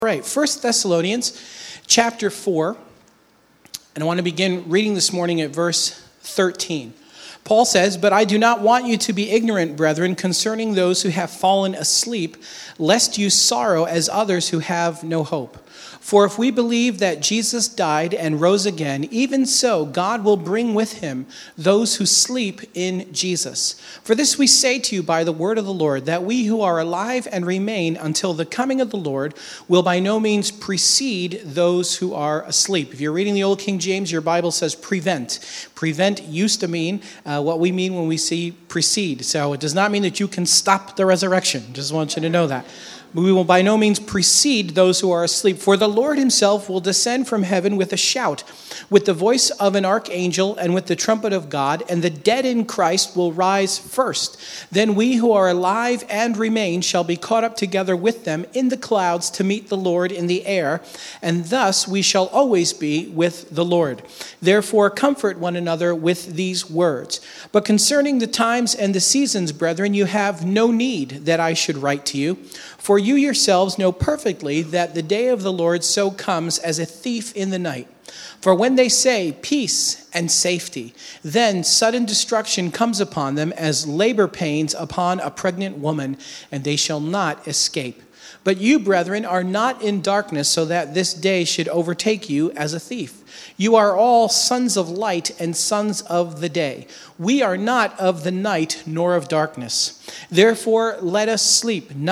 All right, 1 Thessalonians chapter 4, and I want to begin reading this morning at verse 13. Paul says, "But I do not want you to be ignorant, brethren, concerning those who have fallen asleep, lest you sorrow as others who have no hope. For if we believe that Jesus died and rose again, even so God will bring with him those who sleep in Jesus. For this we say to you by the word of the Lord, that we who are alive and remain until the coming of the Lord will by no means precede those who are asleep." If you're reading the Old King James, your Bible says prevent. Prevent used to mean what we mean when we see precede. So it does not mean that you can stop the resurrection. Just want you to know that. We will by no means precede those who are asleep. For the Lord himself will descend from heaven with a shout, with the voice of an archangel, and with the trumpet of God, and the dead in Christ will rise first. Then we who are alive and remain shall be caught up together with them in the clouds to meet the Lord in the air, and thus we shall always be with the Lord. Therefore comfort one another with these words. But concerning the times and the seasons, brethren, you have no need that I should write to you. For you yourselves know perfectly that the day of the Lord so comes as a thief in the night. For when they say peace and safety, then sudden destruction comes upon them as labor pains upon a pregnant woman, and they shall not escape. But you, brethren, are not in darkness, so that this day should overtake you as a thief. You are all sons of light and sons of the day. We are not of the night nor of darkness. Therefore, let us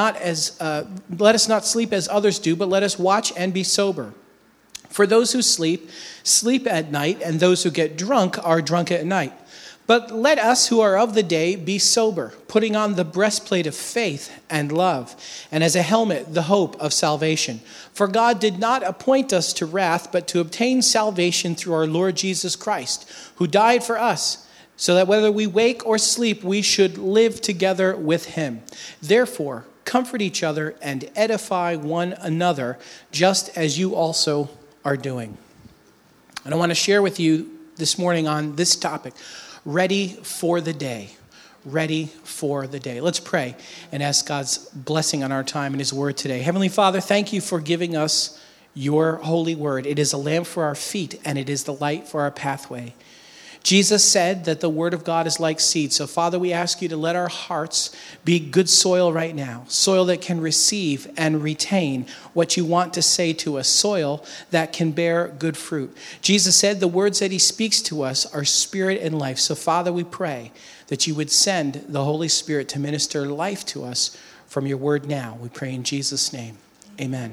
not sleep as others do, but let us watch and be sober. For those who sleep, sleep at night, and those who get drunk are drunk at night. But let us who are of the day be sober, putting on the breastplate of faith and love, and as a helmet the hope of salvation. For God did not appoint us to wrath, but to obtain salvation through our Lord Jesus Christ, who died for us, so that whether we wake or sleep, we should live together with him. Therefore, comfort each other and edify one another, just as you also are doing." And I want to share with you this morning on this topic, ready for the day. Ready for the day. Let's pray and ask God's blessing on our time and his word today. Heavenly Father, thank you for giving us your holy word. It is a lamp for our feet and it is the light for our pathway. Jesus said that the word of God is like seed. So Father, we ask you to let our hearts be good soil right now. Soil that can receive and retain what you want to say to us. Soil that can bear good fruit. Jesus said the words that he speaks to us are spirit and life. So Father, we pray that you would send the Holy Spirit to minister life to us from your word now. We pray in Jesus' name. Amen.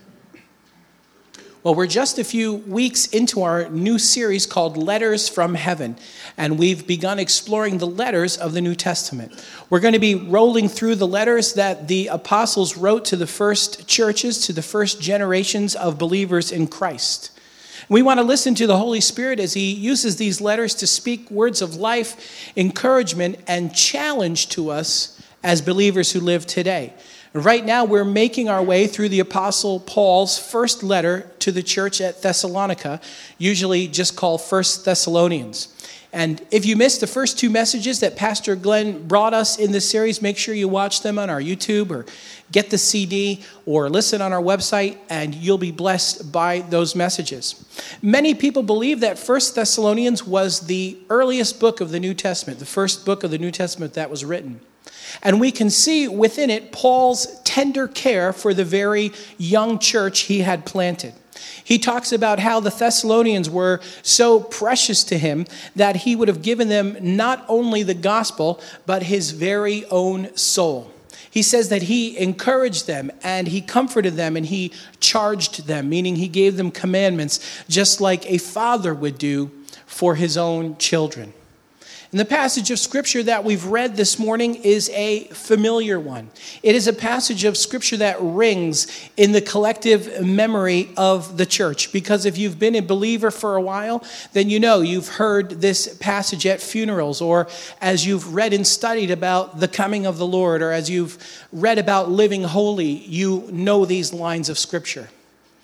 Well, we're just a few weeks into our new series called Letters from Heaven, and we've begun exploring the letters of the New Testament. We're going to be rolling through the letters that the apostles wrote to the first churches, to the first generations of believers in Christ. We want to listen to the Holy Spirit as he uses these letters to speak words of life, encouragement, and challenge to us as believers who live today. Right now, we're making our way through the Apostle Paul's first letter to the church at Thessalonica, usually just called 1 Thessalonians. And if you missed the first two messages that Pastor Glenn brought us in this series, make sure you watch them on our YouTube or get the CD or listen on our website, and you'll be blessed by those messages. Many people believe that 1 Thessalonians was the earliest book of the New Testament, the first book of the New Testament that was written. And we can see within it Paul's tender care for the very young church he had planted. He talks about how the Thessalonians were so precious to him that he would have given them not only the gospel, but his very own soul. He says that he encouraged them and he comforted them and he charged them, meaning he gave them commandments just like a father would do for his own children. And the passage of Scripture that we've read this morning is a familiar one. It is a passage of Scripture that rings in the collective memory of the church. Because if you've been a believer for a while, then you know you've heard this passage at funerals, or as you've read and studied about the coming of the Lord, or as you've read about living holy, you know these lines of Scripture.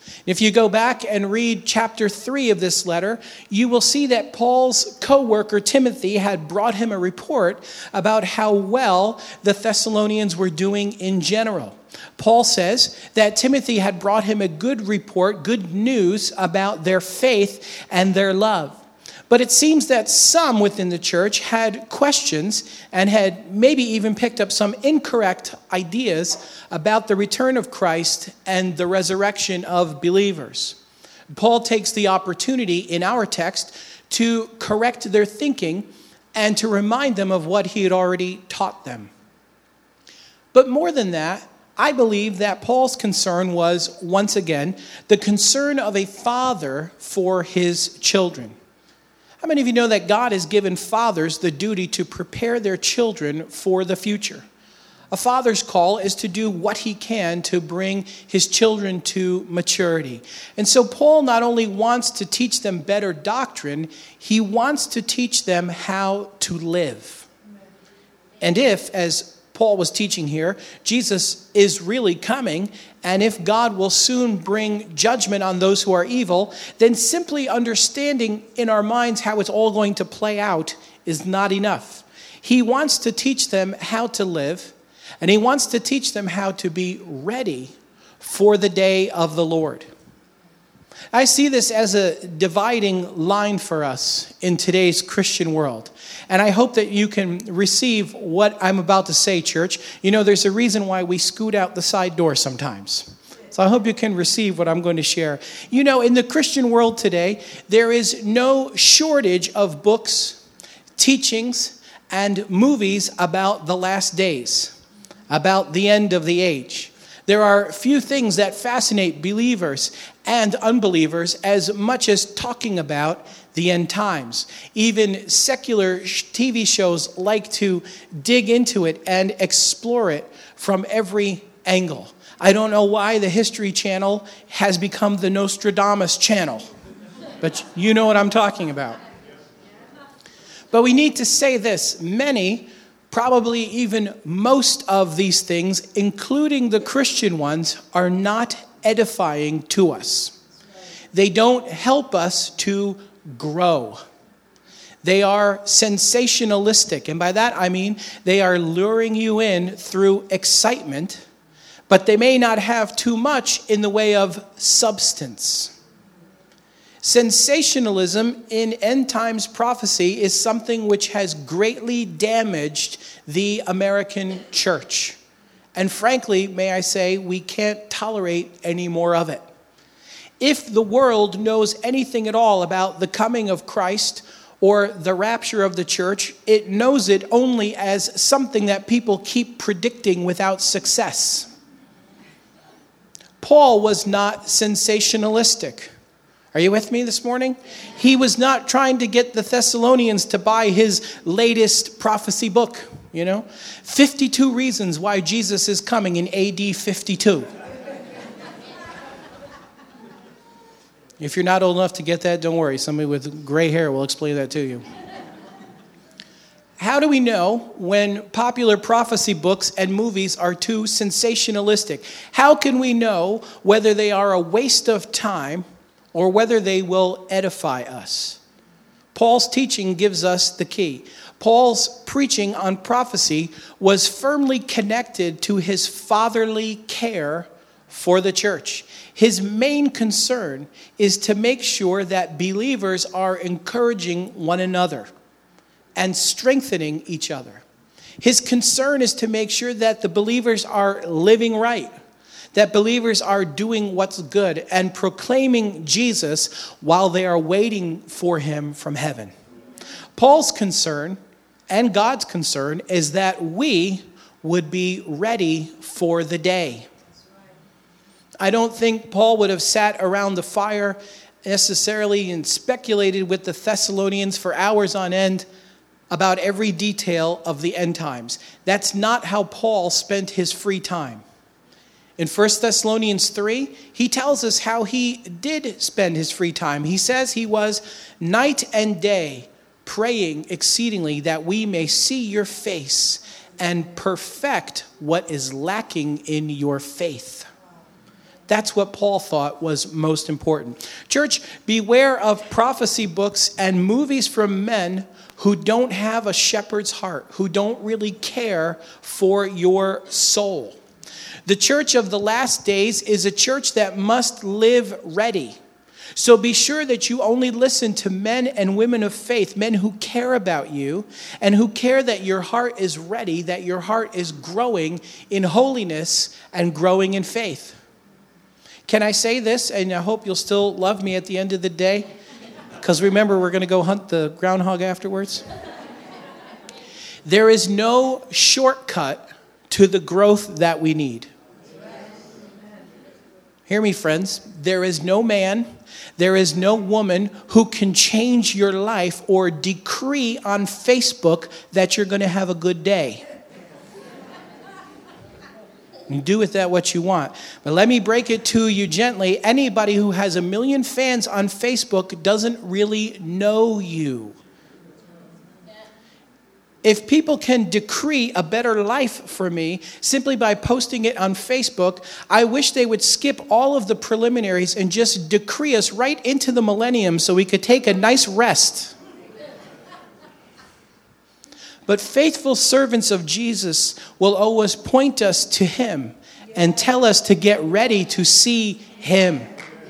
If you go back and read chapter 3 of this letter, you will see that Paul's co-worker Timothy had brought him a report about how well the Thessalonians were doing in general. Paul says that Timothy had brought him a good report, good news about their faith and their love. But it seems that some within the church had questions and had maybe even picked up some incorrect ideas about the return of Christ and the resurrection of believers. Paul takes the opportunity in our text to correct their thinking and to remind them of what he had already taught them. But more than that, I believe that Paul's concern was, once again, the concern of a father for his children. How many of you know that God has given fathers the duty to prepare their children for the future? A father's call is to do what he can to bring his children to maturity. And so Paul not only wants to teach them better doctrine, he wants to teach them how to live. And if, as Paul was teaching here, Jesus is really coming, and if God will soon bring judgment on those who are evil, then simply understanding in our minds how it's all going to play out is not enough. He wants to teach them how to live, and he wants to teach them how to be ready for the day of the Lord. I see this as a dividing line for us in today's Christian world. And I hope that you can receive what I'm about to say, church. You know, there's a reason why we scoot out the side door sometimes. So I hope you can receive what I'm going to share. You know, in the Christian world today, there is no shortage of books, teachings, and movies about the last days, about the end of the age. There are few things that fascinate believers and unbelievers as much as talking about the end times. Even secular TV shows like to dig into it and explore it from every angle. I don't know why the History Channel has become the Nostradamus channel, but you know what I'm talking about. But we need to say this: many, probably even most of these things, including the Christian ones, are not edifying to us. They don't help us to grow. They are sensationalistic, and by that I mean they are luring you in through excitement, but they may not have too much in the way of substance. Sensationalism in end times prophecy is something which has greatly damaged the American church. And frankly, may I say, we can't tolerate any more of it. If the world knows anything at all about the coming of Christ or the rapture of the church, it knows it only as something that people keep predicting without success. Paul was not sensationalistic. Are you with me this morning? He was not trying to get the Thessalonians to buy his latest prophecy book, 52 reasons why Jesus is coming in AD 52. If you're not old enough to get that, don't worry. Somebody with gray hair will explain that to you. How do we know when popular prophecy books and movies are too sensationalistic? How can we know whether they are a waste of time or whether they will edify us? Paul's teaching gives us the key. Paul's preaching on prophecy was firmly connected to his fatherly care for the church. His main concern is to make sure that believers are encouraging one another and strengthening each other. His concern is to make sure that the believers are living right, that believers are doing what's good and proclaiming Jesus while they are waiting for him from heaven. Paul's concern and God's concern is that we would be ready for the day. I don't think Paul would have sat around the fire necessarily and speculated with the Thessalonians for hours on end about every detail of the end times. That's not how Paul spent his free time. In 1 Thessalonians 3, he tells us how he did spend his free time. He says he was night and day praying exceedingly that we may see your face and perfect what is lacking in your faith. That's what Paul thought was most important. Church, beware of prophecy books and movies from men who don't have a shepherd's heart, who don't really care for your soul. The church of the last days is a church that must live ready. So be sure that you only listen to men and women of faith, men who care about you and who care that your heart is ready, that your heart is growing in holiness and growing in faith. Can I say this, and I hope you'll still love me at the end of the day? Because remember, we're going to go hunt the groundhog afterwards. There is no shortcut to the growth that we need. Hear me, friends. There is no man, there is no woman who can change your life or decree on Facebook that you're going to have a good day. You do with that what you want. But let me break it to you gently. Anybody who has 1 million fans on Facebook doesn't really know you. If people can decree a better life for me simply by posting it on Facebook, I wish they would skip all of the preliminaries and just decree us right into the millennium so we could take a nice rest. But faithful servants of Jesus will always point us to him and tell us to get ready to see him.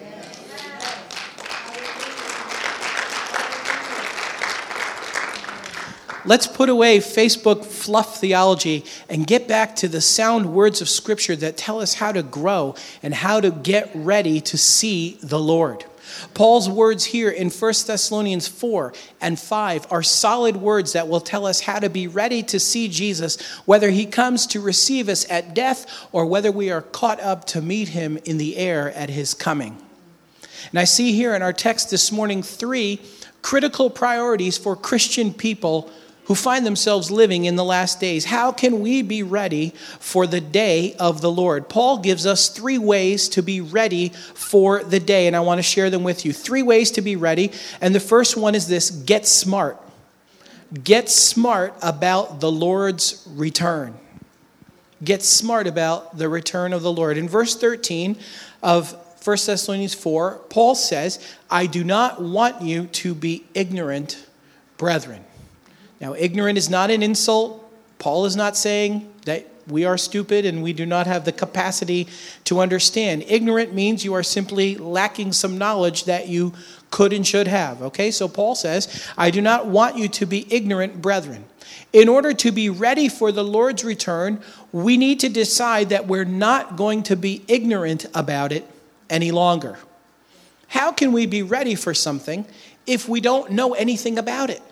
Let's put away Facebook fluff theology and get back to the sound words of Scripture that tell us how to grow and how to get ready to see the Lord. Paul's words here in 1 Thessalonians 4 and 5 are solid words that will tell us how to be ready to see Jesus, whether he comes to receive us at death or whether we are caught up to meet him in the air at his coming. And I see here in our text this morning 3 critical priorities for Christian people who find themselves living in the last days. How can we be ready for the day of the Lord? Paul gives us 3 ways to be ready for the day, and I want to share them with you. 3 ways to be ready, and the first one is this: get smart. Get smart about the Lord's return. Get smart about the return of the Lord. In verse 13 of 1 Thessalonians 4, Paul says, I do not want you to be ignorant, brethren. Now, ignorant is not an insult. Paul is not saying that we are stupid and we do not have the capacity to understand. Ignorant means you are simply lacking some knowledge that you could and should have. Okay, so Paul says, I do not want you to be ignorant, brethren. In order to be ready for the Lord's return, we need to decide that we're not going to be ignorant about it any longer. How can we be ready for something if we don't know anything about it?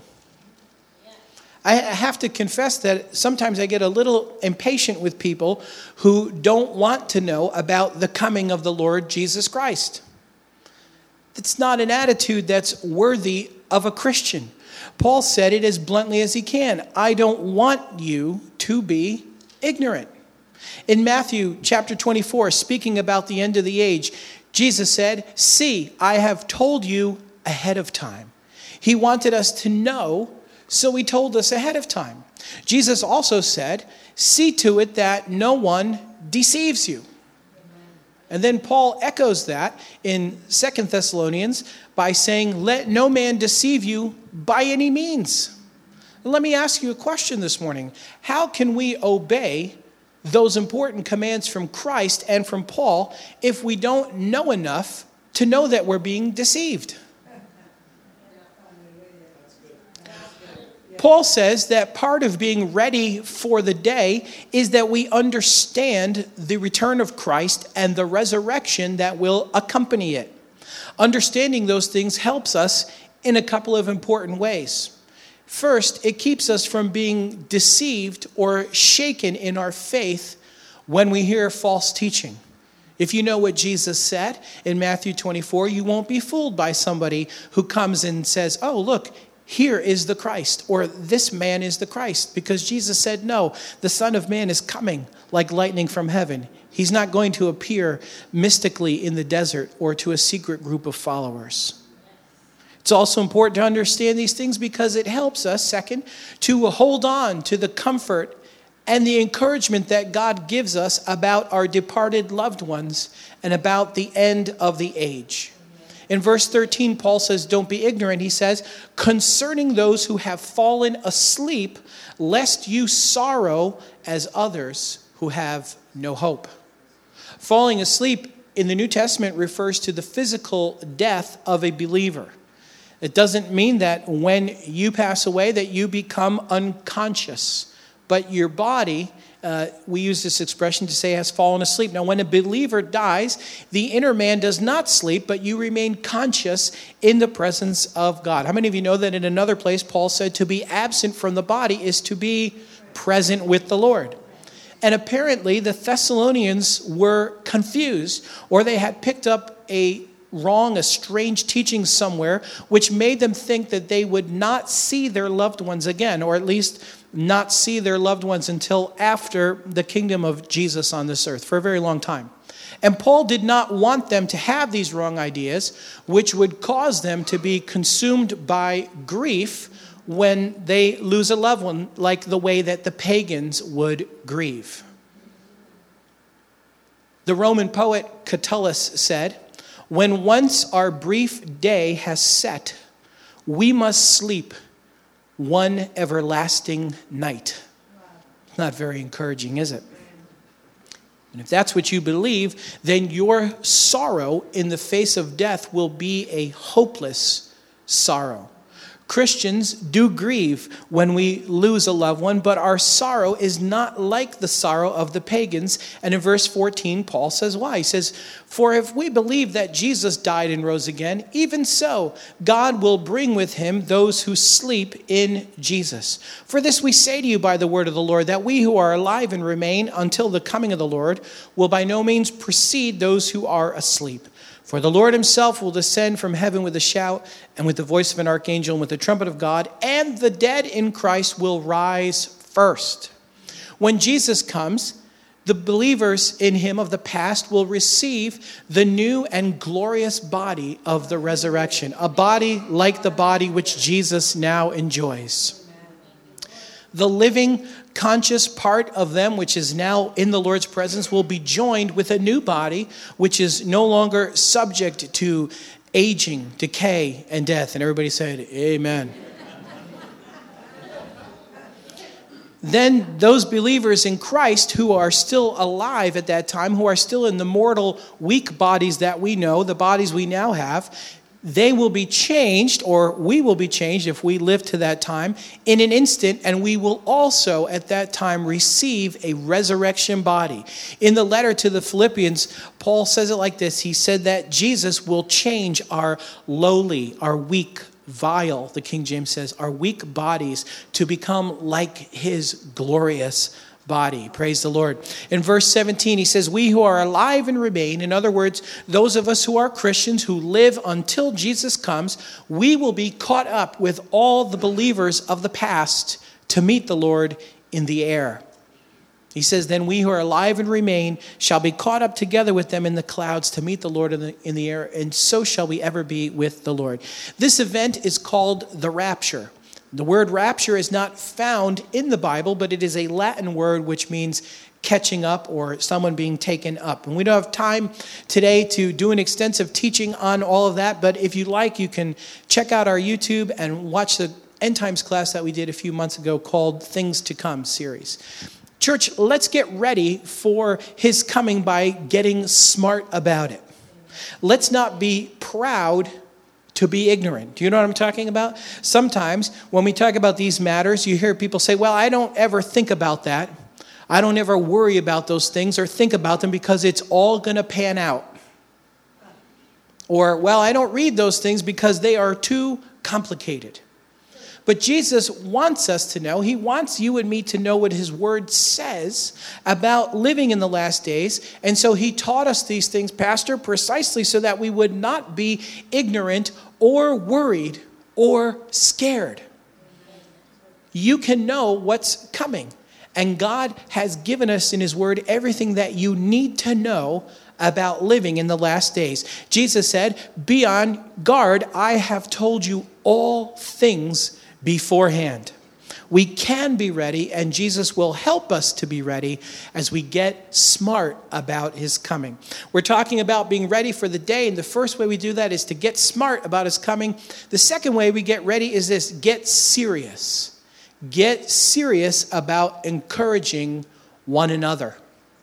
I have to confess that sometimes I get a little impatient with people who don't want to know about the coming of the Lord Jesus Christ. It's not an attitude that's worthy of a Christian. Paul said it as bluntly as he can. I don't want you to be ignorant. In Matthew chapter 24, speaking about the end of the age, Jesus said, see, I have told you ahead of time. He wanted us to know, so he told us ahead of time. Jesus also said, see to it that no one deceives you. And then Paul echoes that in 2 Thessalonians by saying, let no man deceive you by any means. Let me ask you a question this morning. How can we obey those important commands from Christ and from Paul if we don't know enough to know that we're being deceived? Paul says that part of being ready for the day is that we understand the return of Christ and the resurrection that will accompany it. Understanding those things helps us in a couple of important ways. First, it keeps us from being deceived or shaken in our faith when we hear false teaching. If you know what Jesus said in Matthew 24, you won't be fooled by somebody who comes and says, oh, look, here is the Christ, or this man is the Christ. Because Jesus said, no, the Son of Man is coming like lightning from heaven. He's not going to appear mystically in the desert or to a secret group of followers. It's also important to understand these things because it helps us, second, to hold on to the comfort and the encouragement that God gives us about our departed loved ones and about the end of the age. In verse 13, Paul says, don't be ignorant. He says, concerning those who have fallen asleep, lest you sorrow as others who have no hope. Falling asleep in the New Testament refers to the physical death of a believer. It doesn't mean that when you pass away that you become unconscious, but your body, we use this expression to say, has fallen asleep. Now, when a believer dies, the inner man does not sleep, but you remain conscious in the presence of God. How many of you know that in another place, Paul said to be absent from the body is to be present with the Lord? And apparently, the Thessalonians were confused, or they had picked up a strange teaching somewhere, which made them think that they would not see their loved ones again, or at least not see their loved ones until after the kingdom of Jesus on this earth, for a very long time. And Paul did not want them to have these wrong ideas, which would cause them to be consumed by grief when they lose a loved one, like the way that the pagans would grieve. The Roman poet Catullus said, when once our brief day has set, we must sleep one everlasting night. It's not very encouraging, is it? And if that's what you believe, then your sorrow in the face of death will be a hopeless sorrow. Christians do grieve when we lose a loved one, but our sorrow is not like the sorrow of the pagans. And in verse 14, Paul says why? He says, for if we believe that Jesus died and rose again, even so, God will bring with him those who sleep in Jesus. For this we say to you by the word of the Lord, that we who are alive and remain until the coming of the Lord will by no means precede those who are asleep. For the Lord himself will descend from heaven with a shout and with the voice of an archangel and with the trumpet of God, and the dead in Christ will rise first. When Jesus comes, the believers in him of the past will receive the new and glorious body of the resurrection, a body like the body which Jesus now enjoys. The living, conscious part of them, which is now in the Lord's presence, will be joined with a new body, which is no longer subject to aging, decay, and death. And everybody said, amen. Then those believers in Christ who are still alive at that time, who are still in the mortal, weak bodies that we know, the bodies we now have, they will be changed, or we will be changed if we live to that time, in an instant, and we will also at that time receive a resurrection body. In the letter to the Philippians, Paul says it like this. He said that Jesus will change our lowly, our weak, vile, the King James says, our weak bodies to become like his glorious body. Praise the Lord. In verse 17, he says, we who are alive and remain, in other words, those of us who are Christians who live until Jesus comes, we will be caught up with all the believers of the past to meet the Lord in the air. He says, then we who are alive and remain shall be caught up together with them in the clouds to meet the Lord in the air, and so shall we ever be with the Lord. This event is called the rapture. The word rapture is not found in the Bible, but it is a Latin word which means catching up or someone being taken up. And we don't have time today to do an extensive teaching on all of that, but if you like, you can check out our YouTube and watch the End Times class that we did a few months ago called Things to Come series. Church, let's get ready for his coming by getting smart about it. Let's not be proud to be ignorant. Do you know what I'm talking about? Sometimes when we talk about these matters, you hear people say, well, I don't ever think about that. I don't ever worry about those things or think about them because it's all going to pan out. Or, well, I don't read those things because they are too complicated. But Jesus wants us to know, he wants you and me to know what his word says about living in the last days. And so he taught us these things, Pastor, precisely so that we would not be ignorant or worried or scared. You can know what's coming. And God has given us in his word everything that you need to know about living in the last days. Jesus said, be on guard. I have told you all things beforehand. We can be ready, and Jesus will help us to be ready as we get smart about his coming. We're talking about being ready for the day, and the first way we do that is to get smart about his coming. The second way we get ready is this: get serious. Get serious about encouraging one another.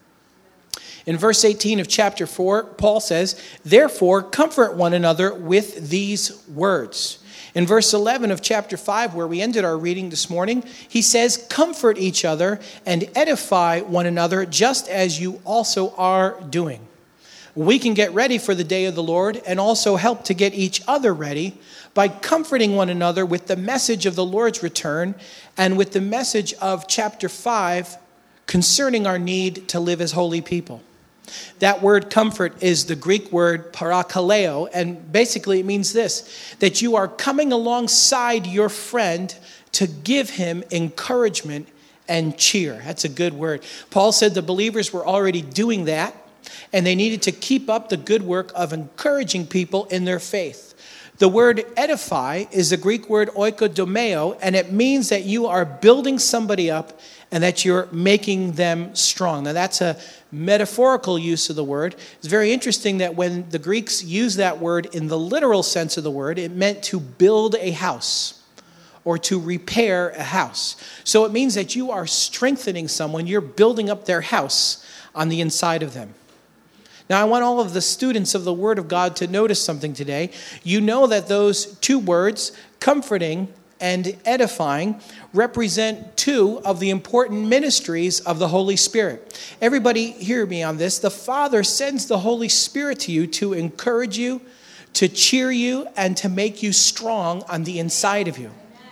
In verse 18 of chapter 4, Paul says, "Therefore, comfort one another with these words." In verse 11 of chapter 5, where we ended our reading this morning, he says, "Comfort each other and edify one another, just as you also are doing." We can get ready for the day of the Lord and also help to get each other ready by comforting one another with the message of the Lord's return and with the message of chapter 5 concerning our need to live as holy people. That word comfort is the Greek word parakaleo, and basically it means this: that you are coming alongside your friend to give him encouragement and cheer. That's a good word. Paul said the believers were already doing that, and they needed to keep up the good work of encouraging people in their faith. The word edify is the Greek word oikodomeo, and it means that you are building somebody up and that you're making them strong. Now that's a metaphorical use of the word. It's very interesting that when the Greeks used that word in the literal sense of the word, it meant to build a house or to repair a house. So it means that you are strengthening someone, you're building up their house on the inside of them. Now, I want all of the students of the Word of God to notice something today. You know that those two words, comforting and edifying, represent two of the important ministries of the Holy Spirit. Everybody hear me on this. The Father sends the Holy Spirit to you to encourage you, to cheer you, and to make you strong on the inside of you.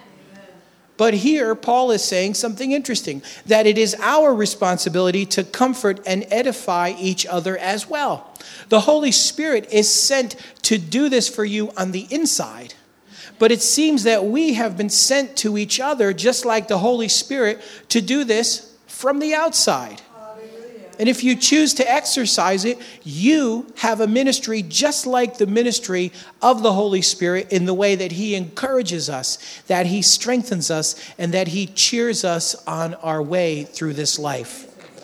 But here, Paul is saying something interesting, that it is our responsibility to comfort and edify each other as well. The Holy Spirit is sent to do this for you on the inside. But it seems that we have been sent to each other, just like the Holy Spirit, to do this from the outside. And if you choose to exercise it, you have a ministry just like the ministry of the Holy Spirit, in the way that he encourages us, that he strengthens us, and that he cheers us on our way through this life.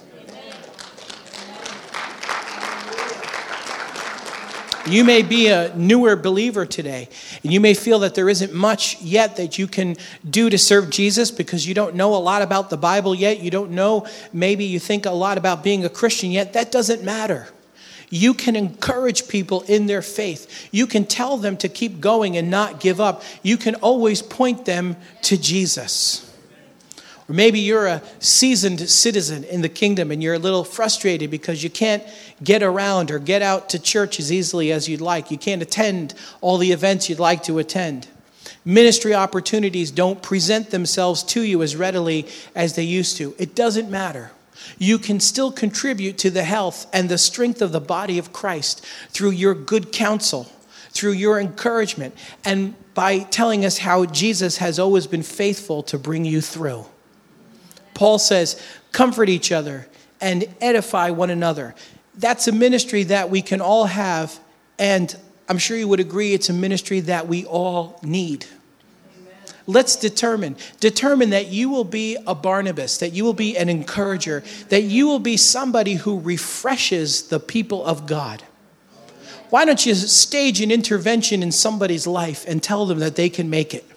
You may be a newer believer today, and you may feel that there isn't much yet that you can do to serve Jesus because you don't know a lot about the Bible yet. You don't know, maybe you think a lot about being a Christian yet. That doesn't matter. You can encourage people in their faith. You can tell them to keep going and not give up. You can always point them to Jesus. Or maybe you're a seasoned citizen in the kingdom and you're a little frustrated because you can't get around or get out to church as easily as you'd like. You can't attend all the events you'd like to attend. Ministry opportunities don't present themselves to you as readily as they used to. It doesn't matter. You can still contribute to the health and the strength of the body of Christ through your good counsel, through your encouragement, and by telling us how Jesus has always been faithful to bring you through. Paul says, comfort each other and edify one another. That's a ministry that we can all have, and I'm sure you would agree it's a ministry that we all need. Amen. Let's determine that you will be a Barnabas, that you will be an encourager, that you will be somebody who refreshes the people of God. Why don't you stage an intervention in somebody's life and tell them that they can make it?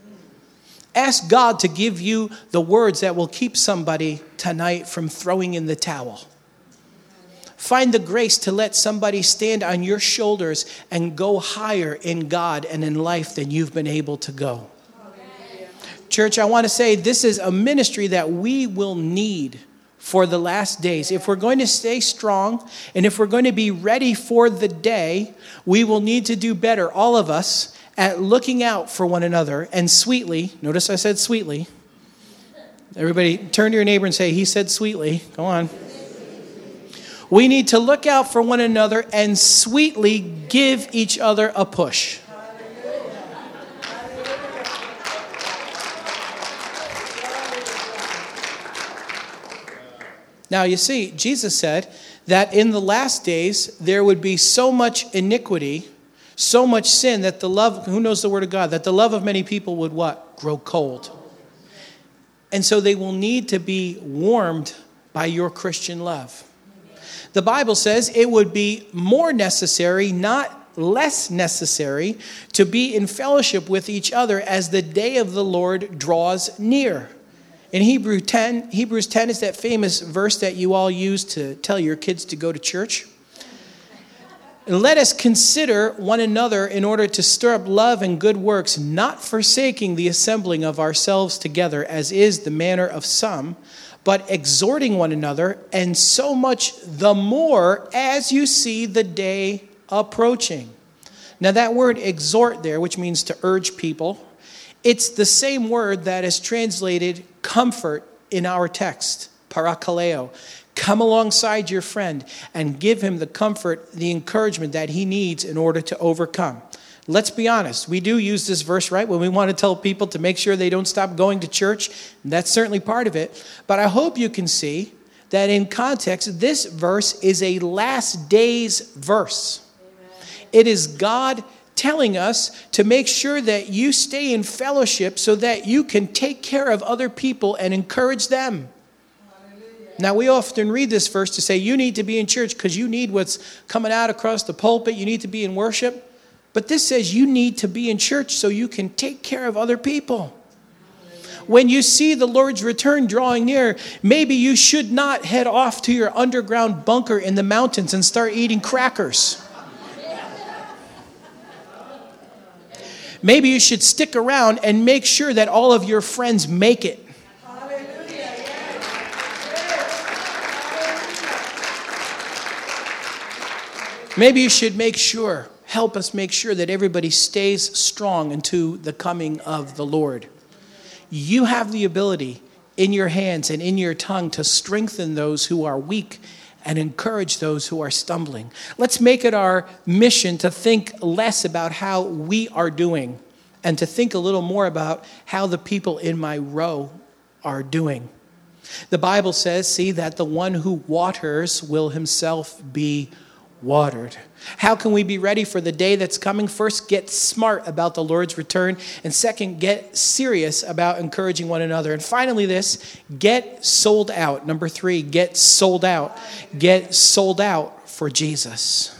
Ask God to give you the words that will keep somebody tonight from throwing in the towel. Find the grace to let somebody stand on your shoulders and go higher in God and in life than you've been able to go. Church, I want to say this is a ministry that we will need for the last days. If we're going to stay strong and if we're going to be ready for the day, we will need to do better, all of us, at looking out for one another and sweetly, notice I said sweetly. Everybody turn to your neighbor and say, he said sweetly. Go on. We need to look out for one another and sweetly give each other a push. Now you see, Jesus said that in the last days there would be so much iniquity, so much sin, that the love, who knows the word of God, that the love of many people would what? Grow cold. And so they will need to be warmed by your Christian love. The Bible says it would be more necessary, not less necessary, to be in fellowship with each other as the day of the Lord draws near. In Hebrews 10 is that famous verse that you all use to tell your kids to go to church. And let us consider one another in order to stir up love and good works, not forsaking the assembling of ourselves together, as is the manner of some, but exhorting one another, and so much the more as you see the day approaching. Now that word exhort there, which means to urge people, it's the same word that is translated comfort in our text, parakaleo. Come alongside your friend and give him the comfort, the encouragement that he needs in order to overcome. Let's be honest. We do use this verse, right, when we want to tell people to make sure they don't stop going to church. And that's certainly part of it. But I hope you can see that in context, this verse is a last days verse. Amen. It is God telling us to make sure that you stay in fellowship so that you can take care of other people and encourage them. Now, we often read this verse to say you need to be in church because you need what's coming out across the pulpit. You need to be in worship. But this says you need to be in church so you can take care of other people. When you see the Lord's return drawing near, maybe you should not head off to your underground bunker in the mountains and start eating crackers. Maybe you should stick around and make sure that all of your friends make it. Maybe you should help us make sure that everybody stays strong unto the coming of the Lord. You have the ability in your hands and in your tongue to strengthen those who are weak and encourage those who are stumbling. Let's make it our mission to think less about how we are doing and to think a little more about how the people in my row are doing. The Bible says, see, that the one who waters will himself be watered. How can we be ready for the day that's coming? First, get smart about the Lord's return. And second, get serious about encouraging one another. And finally this, get sold out. Number 3, get sold out. Get sold out for Jesus.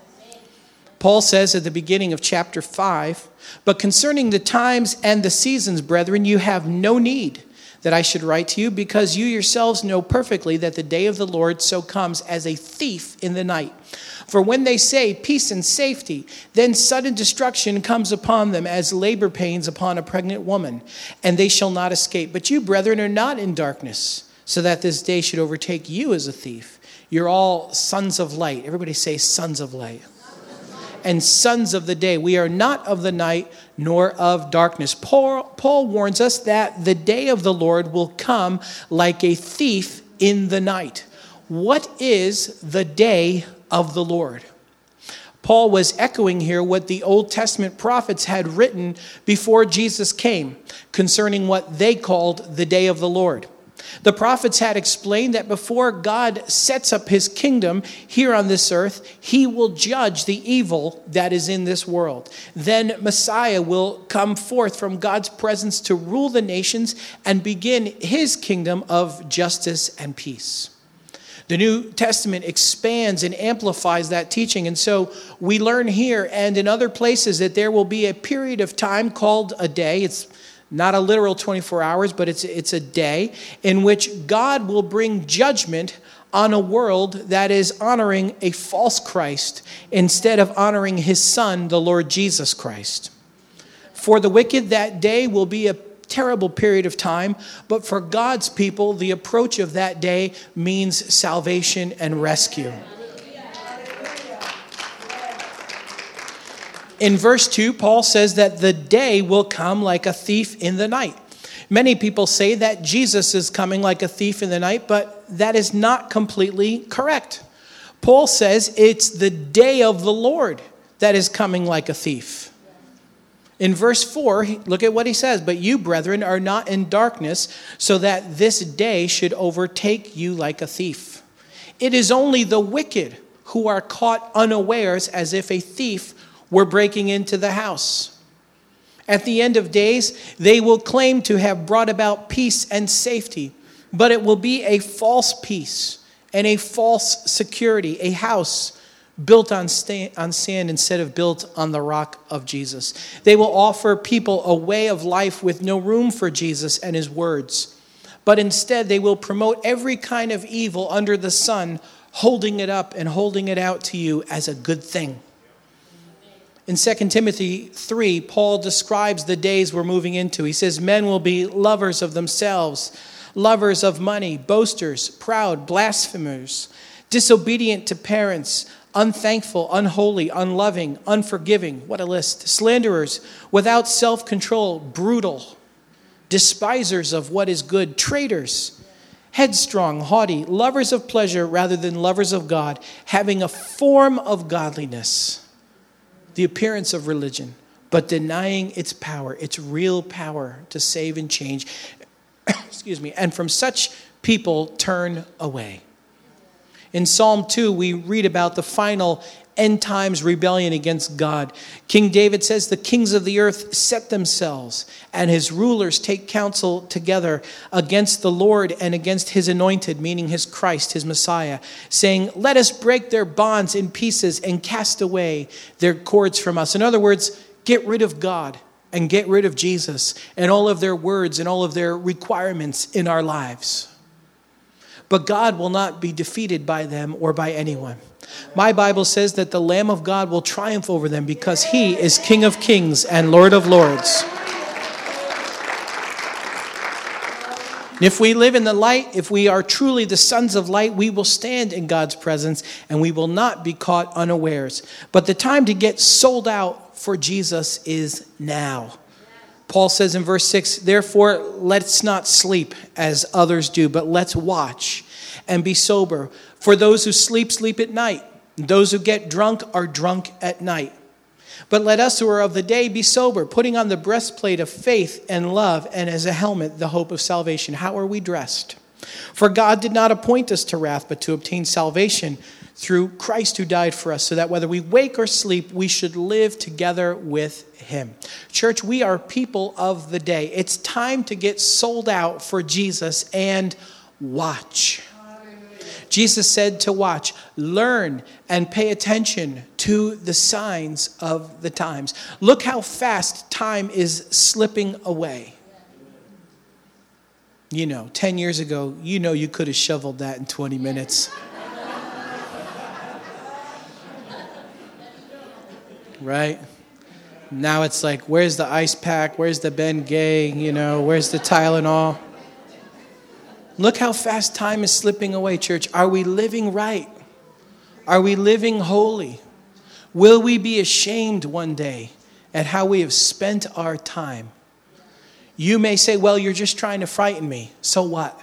Paul says at the beginning of chapter 5, but concerning the times and the seasons, brethren, you have no need that I should write to you, because you yourselves know perfectly that the day of the Lord so comes as a thief in the night. For when they say peace and safety, then sudden destruction comes upon them as labor pains upon a pregnant woman, and they shall not escape. But you, brethren, are not in darkness, so that this day should overtake you as a thief. You're all sons of light. Everybody say sons of light. And sons of the day. We are not of the night nor of darkness. Paul warns us that the day of the Lord will come like a thief in the night. What is the day of the Lord? Paul was echoing here what the Old Testament prophets had written before Jesus came concerning what they called the day of the Lord. The prophets had explained that before God sets up his kingdom here on this earth, he will judge the evil that is in this world. Then Messiah will come forth from God's presence to rule the nations and begin his kingdom of justice and peace. The New Testament expands and amplifies that teaching. And so we learn here and in other places that there will be a period of time called a day. It's not a literal 24 hours, but it's a day in which God will bring judgment on a world that is honoring a false Christ instead of honoring his Son, the Lord Jesus Christ. For the wicked, that day will be a terrible period of time, but for God's people, the approach of that day means salvation and rescue. In verse 2, Paul says that the day will come like a thief in the night. Many people say that Jesus is coming like a thief in the night, but that is not completely correct. Paul says it's the day of the Lord that is coming like a thief. In verse 4, look at what he says. But you, brethren, are not in darkness, so that this day should overtake you like a thief. It is only the wicked who are caught unawares as if a thief were breaking into the house. At the end of days, they will claim to have brought about peace and safety, but it will be a false peace and a false security, a house built on sand instead of built on the rock of Jesus. They will offer people a way of life with no room for Jesus and his words, but instead they will promote every kind of evil under the sun, holding it up and holding it out to you as a good thing. In 2 Timothy 3, Paul describes the days we're moving into. He says, men will be lovers of themselves, lovers of money, boasters, proud, blasphemers, disobedient to parents, unthankful, unholy, unloving, unforgiving. What a list. Slanderers, without self-control, brutal, despisers of what is good, traitors, headstrong, haughty, lovers of pleasure rather than lovers of God, having a form of godliness, the appearance of religion, but denying its power, its real power to save and change. Excuse me. And from such people turn away. In Psalm 2, we read about the final end times rebellion against God. King David says, the kings of the earth set themselves, and his rulers take counsel together against the Lord and against his anointed, meaning his Christ, his Messiah, saying, let us break their bonds in pieces and cast away their cords from us. In other words, get rid of God and get rid of Jesus and all of their words and all of their requirements in our lives. But God will not be defeated by them or by anyone. My Bible says that the Lamb of God will triumph over them because he is King of kings and Lord of lords. And if we live in the light, if we are truly the sons of light, we will stand in God's presence and we will not be caught unawares. But the time to get sold out for Jesus is now. Paul says in verse 6, therefore, let's not sleep as others do, but let's watch and be sober. For those who sleep, sleep at night. Those who get drunk are drunk at night. But let us who are of the day be sober, putting on the breastplate of faith and love, and as a helmet, the hope of salvation. How are we dressed? For God did not appoint us to wrath, but to obtain salvation through Christ who died for us, so that whether we wake or sleep, we should live together with him. Church, we are people of the day. It's time to get sold out for Jesus and watch. Jesus said to watch, learn, and pay attention to the signs of the times. Look how fast time is slipping away. 10 years ago, you could have shoveled that in 20 minutes. Right? Now it's like, where's the ice pack? Where's the Bengay? Where's the Tylenol? Look how fast time is slipping away, church. Are we living right? Are we living holy? Will we be ashamed one day at how we have spent our time? You may say, well, you're just trying to frighten me. So what?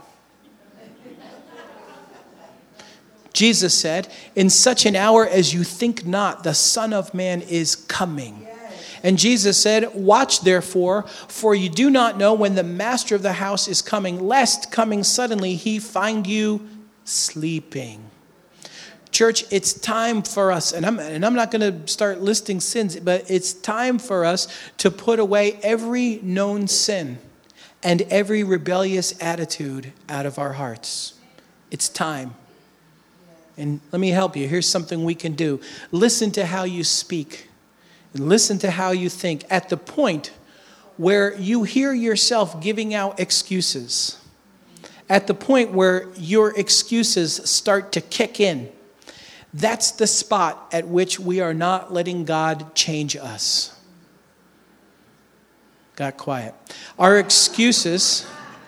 Jesus said, in such an hour as you think not, the Son of Man is coming. And Jesus said, watch therefore, for you do not know when the master of the house is coming, lest coming suddenly he find you sleeping. Church, it's time for us, and I'm not going to start listing sins, but it's time for us to put away every known sin and every rebellious attitude out of our hearts. It's time. And let me help you. Here's something we can do. Listen to how you speak. And listen to how you think. At the point where you hear yourself giving out excuses, at the point where your excuses start to kick in, that's the spot at which we are not letting God change us. Got quiet. Our excuses,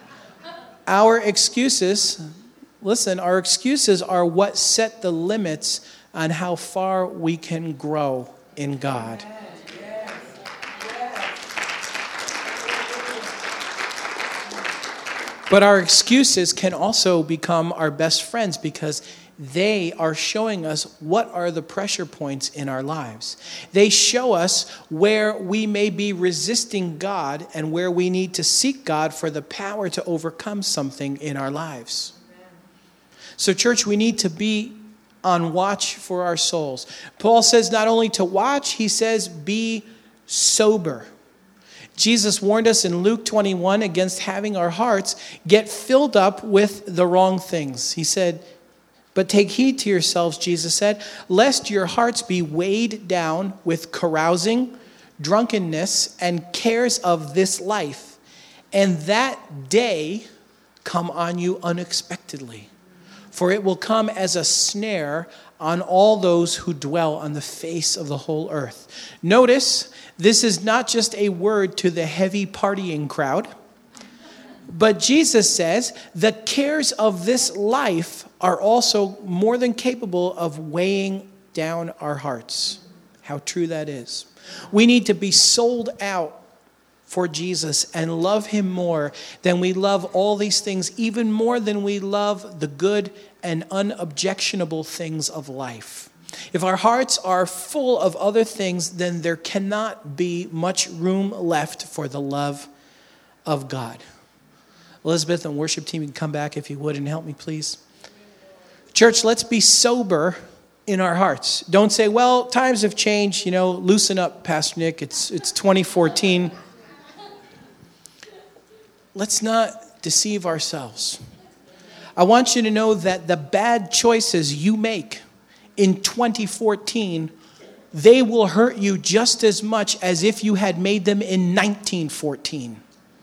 listen, our excuses are what set the limits on how far we can grow in God. But our excuses can also become our best friends because they are showing us what are the pressure points in our lives. They show us where we may be resisting God and where we need to seek God for the power to overcome something in our lives. So, church, we need to be on watch for our souls. Paul says not only to watch, he says be sober. Jesus warned us in Luke 21 against having our hearts get filled up with the wrong things. He said, but take heed to yourselves, Jesus said, lest your hearts be weighed down with carousing, drunkenness, and cares of this life, and that day come on you unexpectedly. For it will come as a snare on all those who dwell on the face of the whole earth. Notice, this is not just a word to the heavy partying crowd, but Jesus says the cares of this life are also more than capable of weighing down our hearts. How true that is. We need to be sold out for Jesus and love him more than we love all these things, even more than we love the good and unobjectionable things of life. If our hearts are full of other things, then there cannot be much room left for the love of God. Elizabeth and worship team, you can come back if you would and help me, please. Church, let's be sober in our hearts. Don't say, well, times have changed. Loosen up, Pastor Nick. It's 2014. Let's not deceive ourselves. I want you to know that the bad choices you make in 2014, they will hurt you just as much as if you had made them in 1914.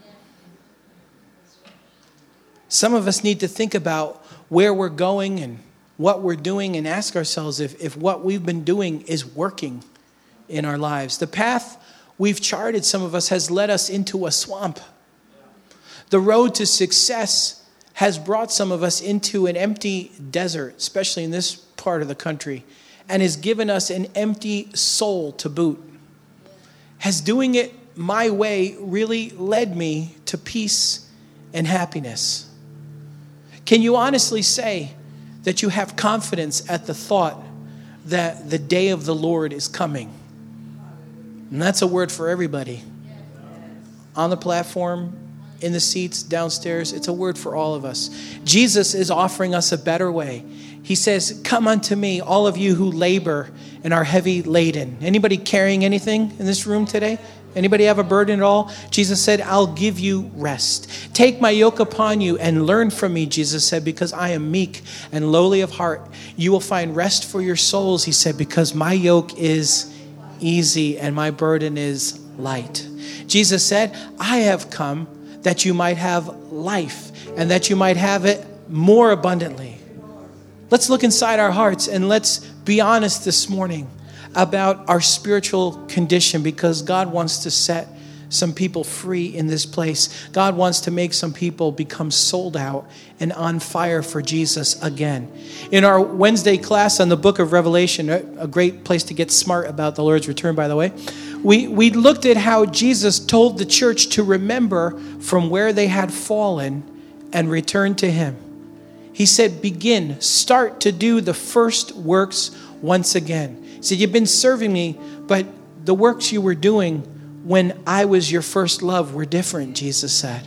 Some of us need to think about where we're going and what we're doing and ask ourselves if what we've been doing is working in our lives. The path we've charted, some of us, has led us into a swamp. The road to success has brought some of us into an empty desert, especially in this part of the country, and has given us an empty soul to boot. Has doing it my way really led me to peace and happiness? Can you honestly say that you have confidence at the thought that the day of the Lord is coming? And that's a word for everybody. On the platform, in the seats, downstairs, it's a word for all of us. Jesus is offering us a better way. He says, come unto me, all of you who labor and are heavy laden. Anybody carrying anything in this room today? Anybody have a burden at all? Jesus said, I'll give you rest. Take my yoke upon you and learn from me, Jesus said, because I am meek and lowly of heart. You will find rest for your souls, he said, because my yoke is easy and my burden is light. Jesus said, I have come that you might have life and that you might have it more abundantly. Let's look inside our hearts and let's be honest this morning about our spiritual condition, because God wants to set some people free in this place. God wants to make some people become sold out and on fire for Jesus again. In our Wednesday class on the book of Revelation, a great place to get smart about the Lord's return, by the way, we looked at how Jesus told the church to remember from where they had fallen and return to him. He said, start to do the first works once again. He said, you've been serving me, but the works you were doing when I was your first love were different, Jesus said.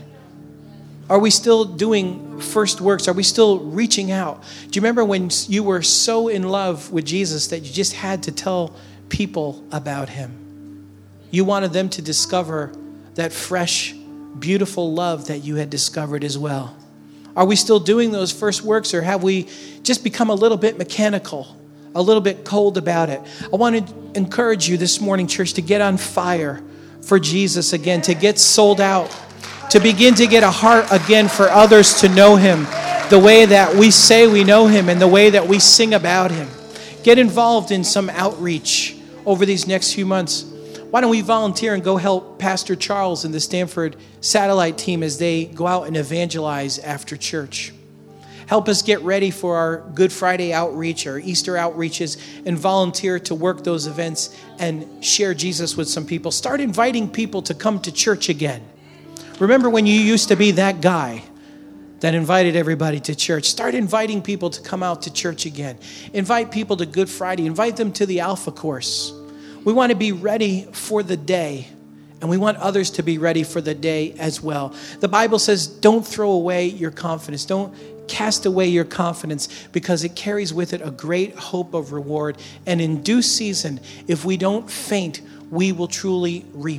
Are we still doing first works? Are we still reaching out? Do you remember when you were so in love with Jesus that you just had to tell people about him? You wanted them to discover that fresh, beautiful love that you had discovered as well. Are we still doing those first works, or have we just become a little bit mechanical, a little bit cold about it? I want to encourage you this morning, church, to get on fire for Jesus again, to get sold out, to begin to get a heart again for others to know him the way that we say we know him and the way that we sing about him. Get involved in some outreach over these next few months. Why don't we volunteer and go help Pastor Charles and the Stanford satellite team as they go out and evangelize after church? Help us get ready for our Good Friday outreach, our Easter outreaches, and volunteer to work those events and share Jesus with some people. Start inviting people to come to church again. Remember when you used to be that guy that invited everybody to church? Start inviting people to come out to church again. Invite people to Good Friday. Invite them to the Alpha Course. We want to be ready for the day, and we want others to be ready for the day as well. The Bible says, don't throw away your confidence. Don't cast away your confidence, because it carries with it a great hope of reward. And in due season, if we don't faint, we will truly reap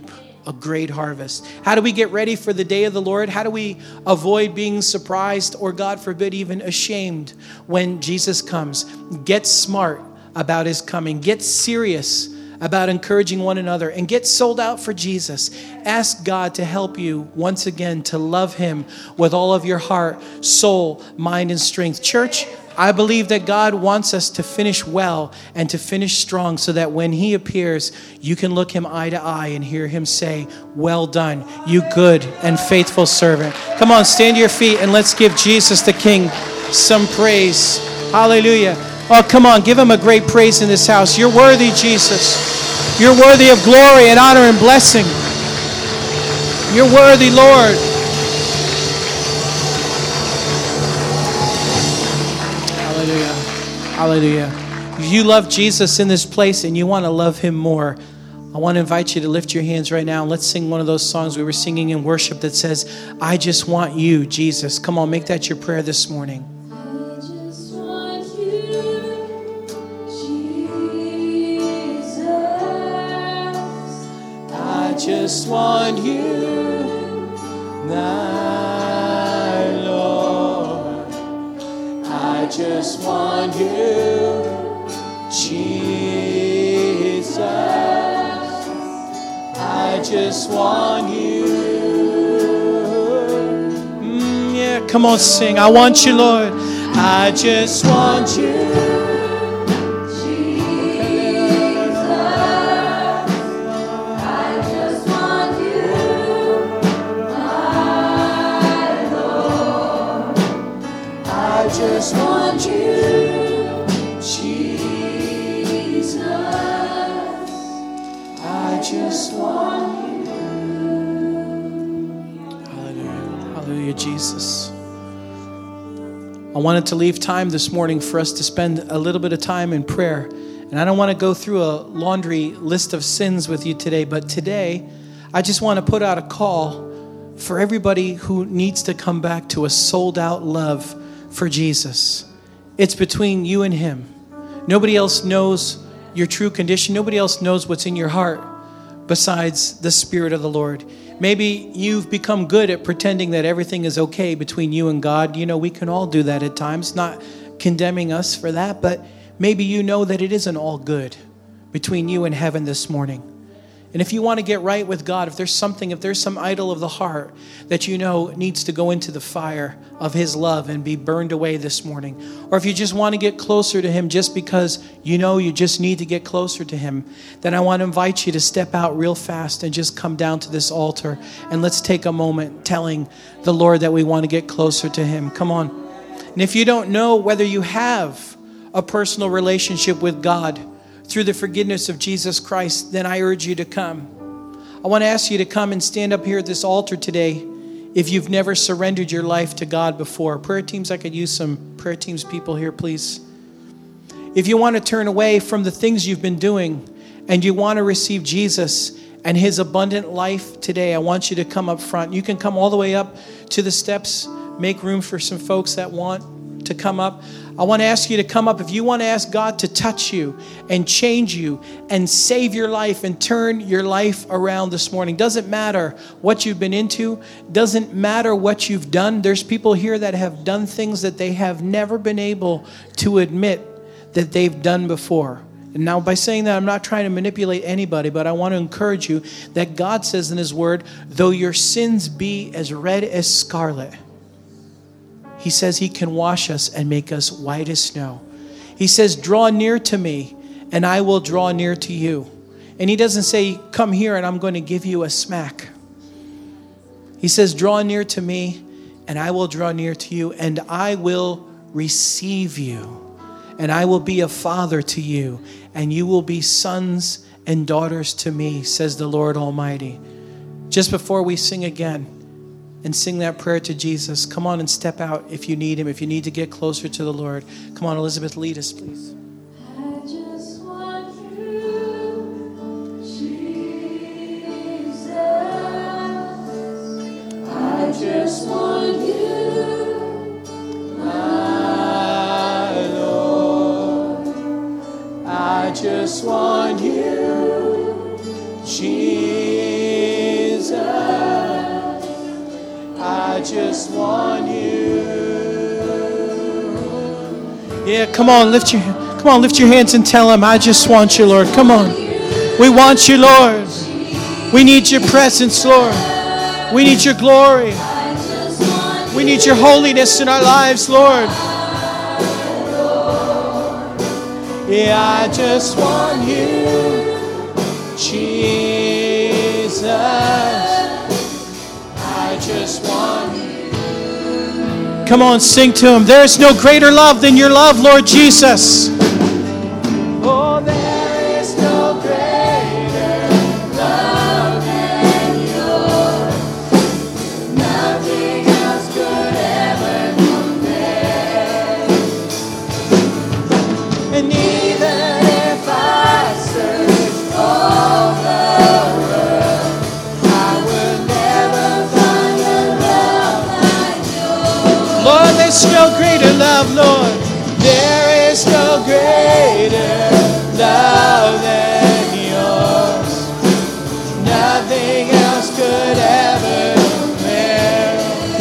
a great harvest. How do we get ready for the day of the Lord? How do we avoid being surprised or, God forbid, even ashamed when Jesus comes? Get smart about his coming. Get serious about encouraging one another, and get sold out for Jesus. Ask God to help you once again to love him with all of your heart, soul, mind, and strength. Church, I believe that God wants us to finish well and to finish strong so that when he appears, you can look him eye to eye and hear him say, "Well done, you good and faithful servant." Come on, stand to your feet and let's give Jesus the King some praise. Hallelujah. Oh, come on, give him a great praise in this house. You're worthy, Jesus. You're worthy of glory and honor and blessing. You're worthy, Lord. Hallelujah. Hallelujah. If you love Jesus in this place and you want to love him more, I want to invite you to lift your hands right now and let's sing one of those songs we were singing in worship that says, "I just want you, Jesus." Come on, make that your prayer this morning. I just want you, my Lord. I just want you, Jesus. I just want you. Yeah, come on, sing. I want you, Lord. I just want you. I just want you, Jesus. I just want you. Hallelujah. Hallelujah, Jesus. I wanted to leave time this morning for us to spend a little bit of time in prayer. And I don't want to go through a laundry list of sins with you today, but today I just want to put out a call for everybody who needs to come back to a sold out love for Jesus. It's between you and him. Nobody else knows your true condition. Nobody else knows what's in your heart besides the Spirit of the Lord. Maybe you've become good at pretending that everything is okay between you and God. You know, we can all do that at times, not condemning us for that, but maybe you know that it isn't all good between you and heaven this morning. And if you want to get right with God, if there's some idol of the heart that you know needs to go into the fire of his love and be burned away this morning, or if you just want to get closer to him just because you know you just need to get closer to him, then I want to invite you to step out real fast and just come down to this altar and let's take a moment telling the Lord that we want to get closer to him. Come on. And if you don't know whether you have a personal relationship with God through the forgiveness of Jesus Christ, then I urge you to come. I want to ask you to come and stand up here at this altar today if you've never surrendered your life to God before. Prayer teams, I could use some prayer teams people here, please. If you want to turn away from the things you've been doing and you want to receive Jesus and his abundant life today, I want you to come up front. You can come all the way up to the steps. Make room for some folks that want to come up. I want to ask you to come up if you want to ask God to touch you and change you and save your life and turn your life around this morning. Doesn't matter what you've been into. Doesn't matter what you've done. There's people here that have done things that they have never been able to admit that they've done before. And now by saying that, I'm not trying to manipulate anybody, but I want to encourage you that God says in his word, though your sins be as red as scarlet, he says he can wash us and make us white as snow. He says, draw near to me and I will draw near to you. And he doesn't say, come here and I'm going to give you a smack. He says, draw near to me and I will draw near to you and I will receive you. And I will be a father to you and you will be sons and daughters to me, says the Lord Almighty. Just before we sing again, and sing that prayer to Jesus, come on and step out if you need him, if you need to get closer to the Lord. Come on, Elizabeth, lead us, please. I just want you, Jesus. I just want you, my Lord. I just want you, Jesus. just want you. Yeah, come on, lift your hands and tell him, I just want you, Lord. Come on. We want you, Lord. We need your presence, Lord. We need your glory. We need your holiness in our lives, Lord. Yeah, I just want you, Jesus. I just want you. Come on, sing to him. There's no greater love than your love, Lord Jesus. Oh, there is no greater love than yours. Nothing else could ever compare. And even if I search all the world, I will never find a love like yours. Lord, there's no greater love, Lord. There is no greater love than yours. Nothing else could ever compare.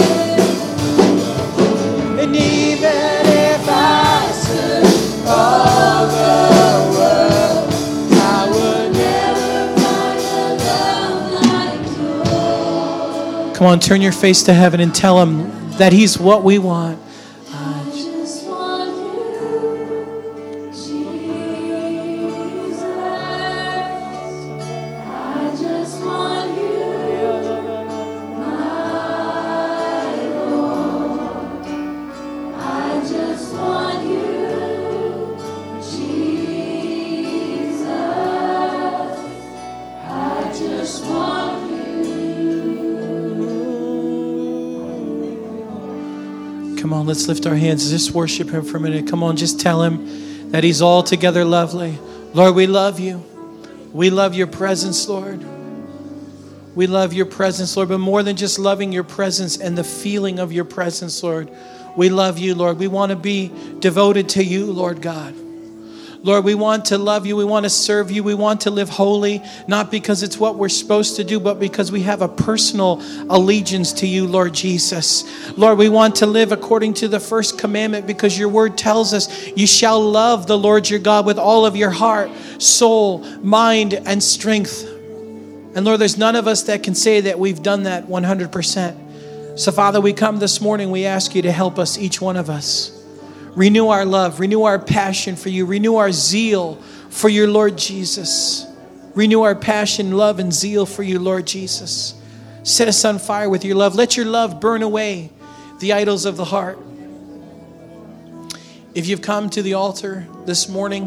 And even if I search all the world, I would never find a love like yours. Come on, turn your face to heaven and tell him that he's what we want. Come on, let's lift our hands. Just worship him for a minute. Come on, just tell him that he's altogether lovely. Lord, we love you. We love your presence, Lord. We love your presence, Lord. But more than just loving your presence and the feeling of your presence, Lord, we love you, Lord. We want to be devoted to you, Lord God. Lord, we want to love you. We want to serve you. We want to live holy, not because it's what we're supposed to do, but because we have a personal allegiance to you, Lord Jesus. Lord, we want to live according to the first commandment because your word tells us you shall love the Lord your God with all of your heart, soul, mind, and strength. And Lord, there's none of us that can say that we've done that 100%. So Father, we come this morning, we ask you to help us, each one of us. Renew our love, renew our passion for you, renew our zeal for your Lord Jesus. Renew our passion, love, and zeal for you, Lord Jesus. Set us on fire with your love. Let your love burn away the idols of the heart. If you've come to the altar this morning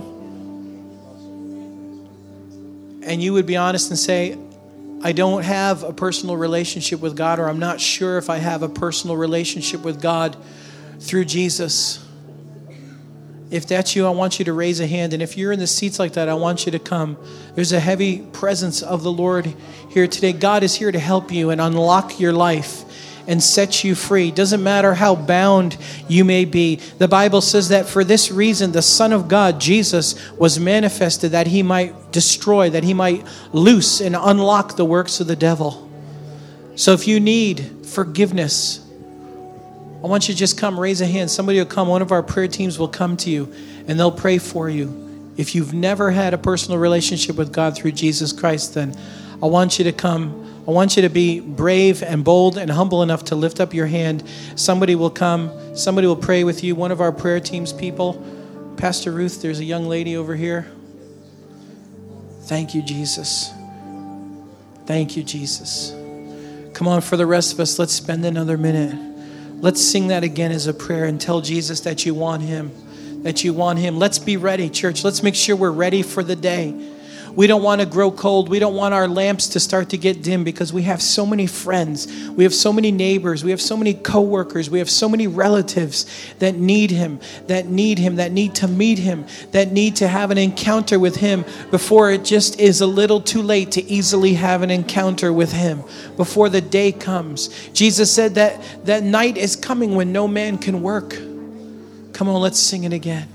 and you would be honest and say, I don't have a personal relationship with God, or I'm not sure if I have a personal relationship with God through Jesus. If that's you, I want you to raise a hand. And if you're in the seats like that, I want you to come. There's a heavy presence of the Lord here today. God is here to help you and unlock your life and set you free. Doesn't matter how bound you may be. The Bible says that for this reason, the Son of God, Jesus, was manifested that he might destroy, that he might loose and unlock the works of the devil. So if you need forgiveness, I want you to just come, raise a hand. Somebody will come. One of our prayer teams will come to you and they'll pray for you. If you've never had a personal relationship with God through Jesus Christ, then I want you to come. I want you to be brave and bold and humble enough to lift up your hand. Somebody will come. Somebody will pray with you. One of our prayer team's people. Pastor Ruth, there's a young lady over here. Thank you, Jesus. Thank you, Jesus. Come on, for the rest of us, let's spend another minute. Let's sing that again as a prayer and tell Jesus that you want him, that you want him. Let's be ready, church. Let's make sure we're ready for the day. We don't want to grow cold. We don't want our lamps to start to get dim because we have so many friends. We have so many neighbors. We have so many coworkers. We have so many relatives that need him, that need to meet him, that need to have an encounter with him before it just is a little too late to easily have an encounter with him, before the day comes. Jesus said that night is coming when no man can work. Come on, let's sing it again.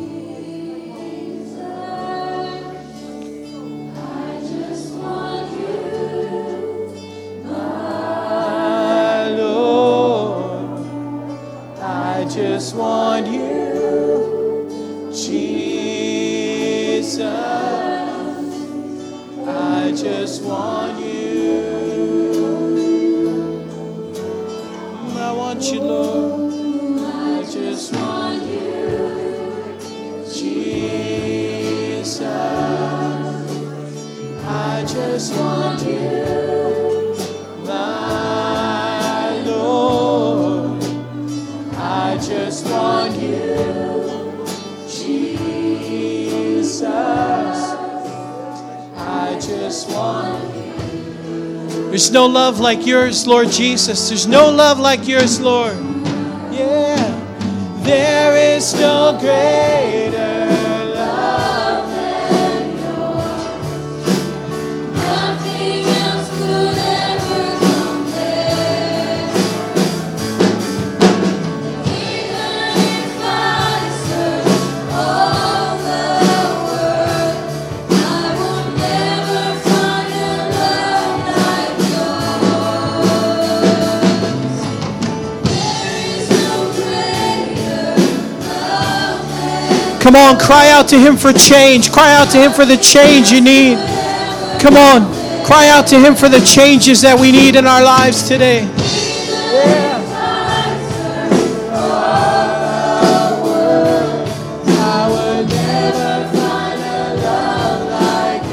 I just want you. just want you. I want you, Lord. I just want you, Jesus. I just want you, my Lord. I just want you, Jesus. I just want you. There's no love like yours, Lord Jesus. There's no love like yours, Lord. Yeah. There is no greater love than yours. nothing else could ever compare. Even if I search all the world, I will never find a love like yours. There is no greater love than Come on, cry out to Him for change. Cry out to Him for the change you need. Come on, cry out to Him for the changes that we need in our lives today. I would never find a love like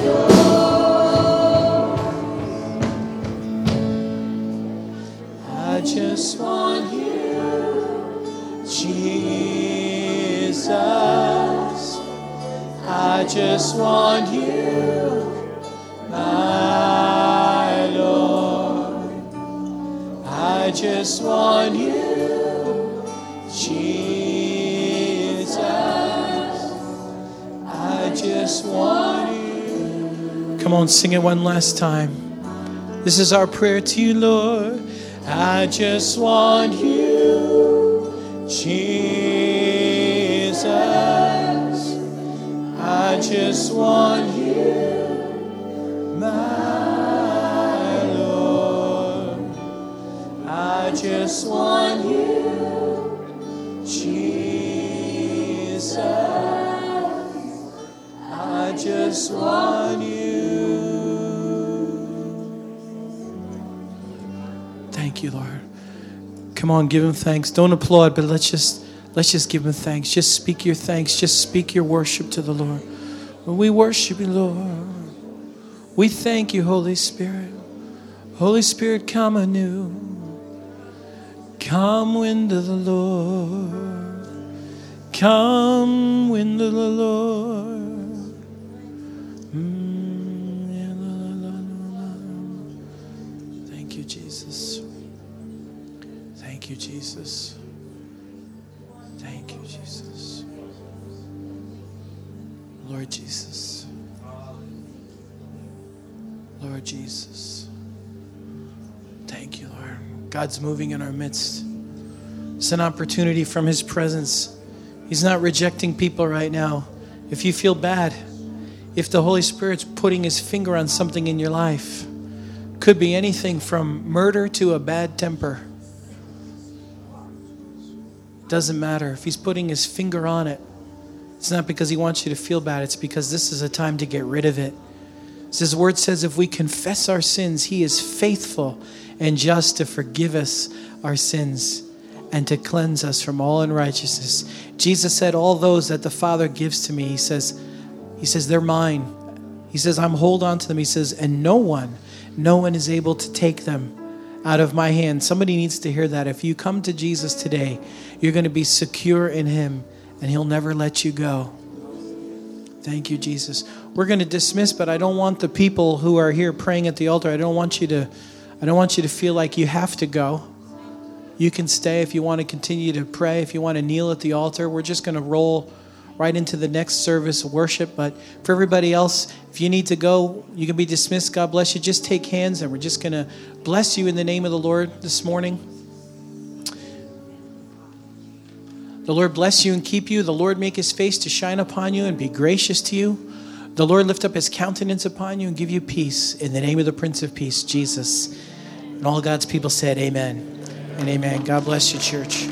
yours. I just want you, Jesus. I just want you, my Lord. I just want you, Jesus. I just want you. Come on, sing it one last time. This is our prayer to you, Lord. I just want you, Jesus. I just want you, my Lord. I just want you, Jesus. I just want you. Thank you, Lord. Come on, give Him thanks. Don't applaud, but let's just give Him thanks. Just speak your thanks. Just speak your worship to the Lord. We worship you, Lord. We thank you, Holy Spirit. Holy Spirit, come anew. Come, wind of the Lord. Come, wind of the Lord. Thank you, Jesus. Thank you, Jesus. Thank you, Jesus. Lord Jesus. Lord Jesus. Thank you, Lord. God's moving in our midst. It's an opportunity from His presence. He's not rejecting people right now. If you feel bad, if the Holy Spirit's putting His finger on something in your life, could be anything from murder to a bad temper. Doesn't matter. If He's putting His finger on it, it's not because He wants you to feel bad. It's because this is a time to get rid of it. His word says if we confess our sins, He is faithful and just to forgive us our sins and to cleanse us from all unrighteousness. Jesus said, all those that the Father gives to me, He says, they're mine. He says, I'm hold on to them. He says, and no one is able to take them out of my hand. Somebody needs to hear that. If you come to Jesus today, you're going to be secure in Him and He'll never let you go. Thank you, Jesus. We're going to dismiss, but I don't want the people who are here praying at the altar, I don't want you to feel like you have to go. You can stay if you want to continue to pray, if you want to kneel at the altar. We're just going to roll right into the next service of worship. But for everybody else, if you need to go, you can be dismissed. God bless you. Just take hands, and we're just going to bless you in the name of the Lord this morning. The Lord bless you and keep you. The Lord make His face to shine upon you and be gracious to you. The Lord lift up His countenance upon you and give you peace in the name of the Prince of Peace, Jesus. And all God's people said amen and amen. God bless you, church.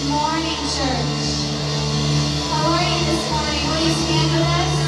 Good morning, church. How are you this morning? Will you stand with us?